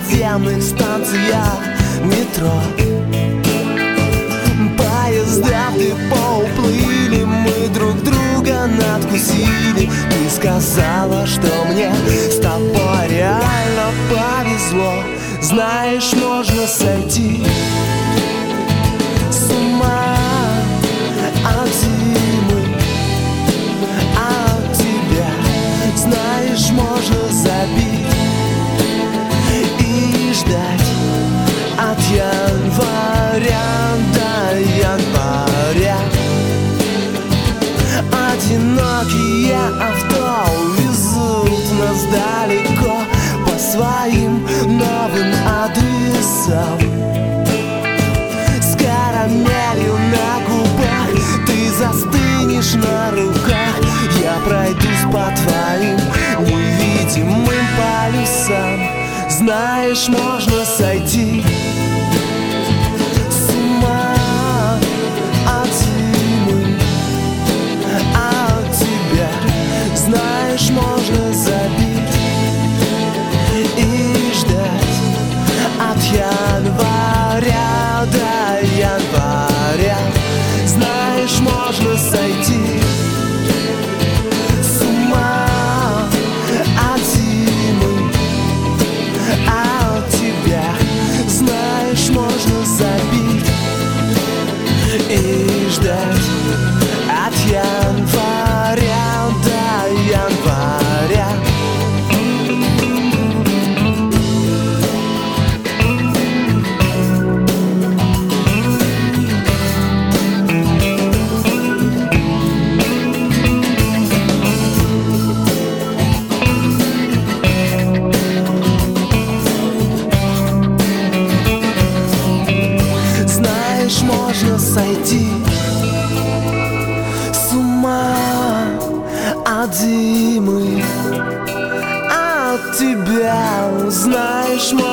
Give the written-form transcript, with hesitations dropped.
подземных станциях метро. Поезда в депо уплыли, мы друг друга надкусили. Ты сказала, что мне с тобой реально повезло. Знаешь, можно сойти с ума от зимы, от тебя. Знаешь, можно забить и ждать от января до января. Одинокие авто везут нас далеко по своим новым адресам. С карамелью на губах ты застынешь на руках. Я пройдусь по твоим невидимым полюсам. Знаешь, можно сойти с ума от зимы, от тебя. Знаешь, можно забить и ждать от января до января. Знаешь, можно сойти с ума от зимы, от тебя. Знаешь, можно забить и ждать от января до января. Знаешь, можно сойти с ума от зимы, от тебя. Знаешь, можно